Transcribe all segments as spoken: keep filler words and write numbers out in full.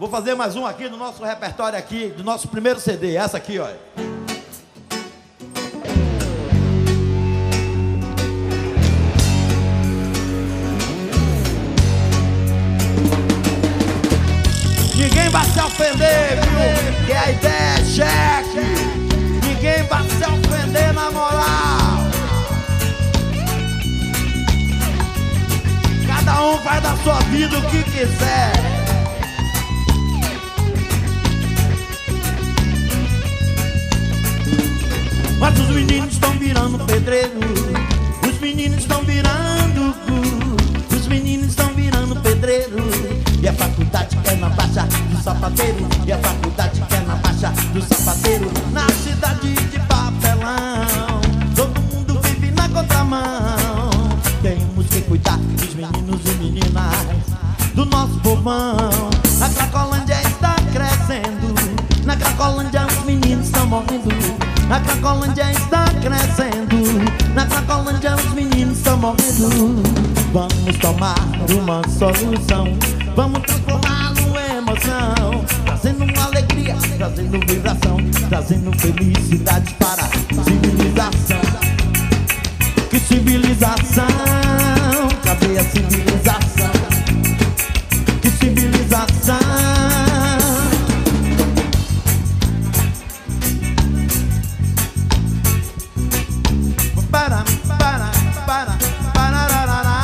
Vou fazer mais um aqui do nosso repertório aqui, do nosso primeiro C D. Essa aqui, olha. Ninguém vai se ofender, viu? Que a ideia é cheque. Ninguém vai se ofender na moral. Cada um faz da sua vida o que quiser. Mas os meninos estão virando pedreiro. Os meninos estão virando cu. Os meninos estão virando pedreiro. E a faculdade quer na baixa do sapateiro. E a faculdade quer na baixa do sapateiro. Na cidade de papelão, todo mundo vive na contramão. Temos que cuidar dos meninos e meninas do nosso povão. A Cracolândia está crescendo. Na Cracolândia os meninos estão morrendo. A Cracolândia está crescendo. Na Cracolândia os meninos estão morrendo. Vamos tomar uma solução. Vamos transformar numa emoção, trazendo uma alegria, trazendo vibração, trazendo felicidade para a civilização. Que civilização? Cadê a civilização? Que civilização? Para, para, para, para.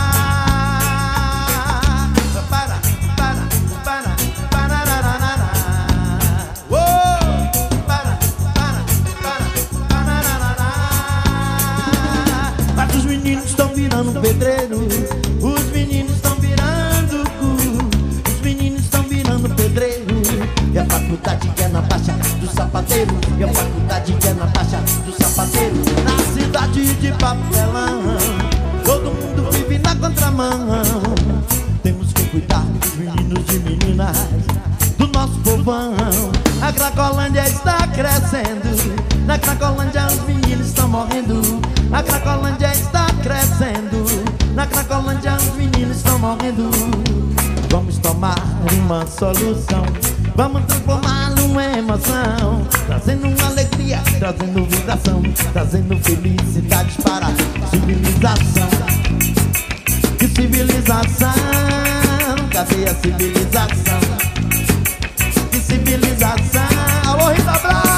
Pedreiro, os meninos estão virando cu. Os meninos estão virando pedreiro. E a faculdade quer na baixa do sapateiro. E a faculdade quer na baixa do sapateiro. Na cidade de papelão, todo mundo vive na contramão. Temos que cuidar dos meninos e meninas do nosso povão. A Cracolândia está crescendo. Na Cracolândia os meninos estão morrendo. A Cracolândia está crescendo. Na Cracolândia os meninos estão morrendo. Vamos tomar uma solução. Vamos transformar numa emoção, trazendo uma alegria, trazendo vibração, trazendo felicidade para a civilização. Que civilização? Cadê a civilização? Que civilização? Alô, Rita Braz!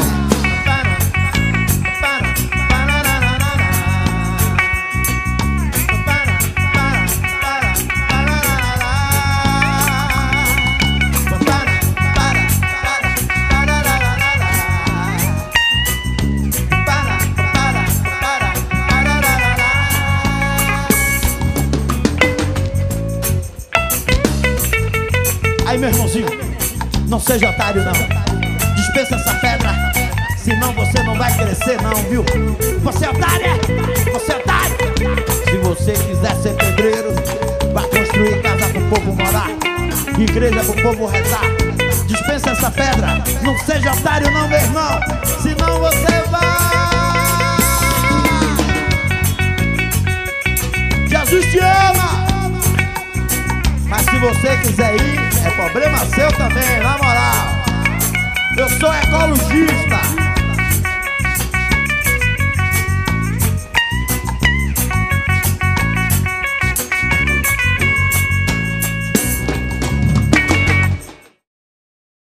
Aí, meu irmãozinho, não seja otário não. Dispensa essa pedra, senão você não vai crescer não, viu? Você é otário, é? Você é otário. Se você quiser ser pedreiro, vai construir casa pro povo morar, igreja pro povo rezar. Dispensa essa pedra, não seja otário não, meu irmão, senão você vai. Jesus te ama. Mas se você quiser ir, é problema seu também, na moral. Eu sou ecologista.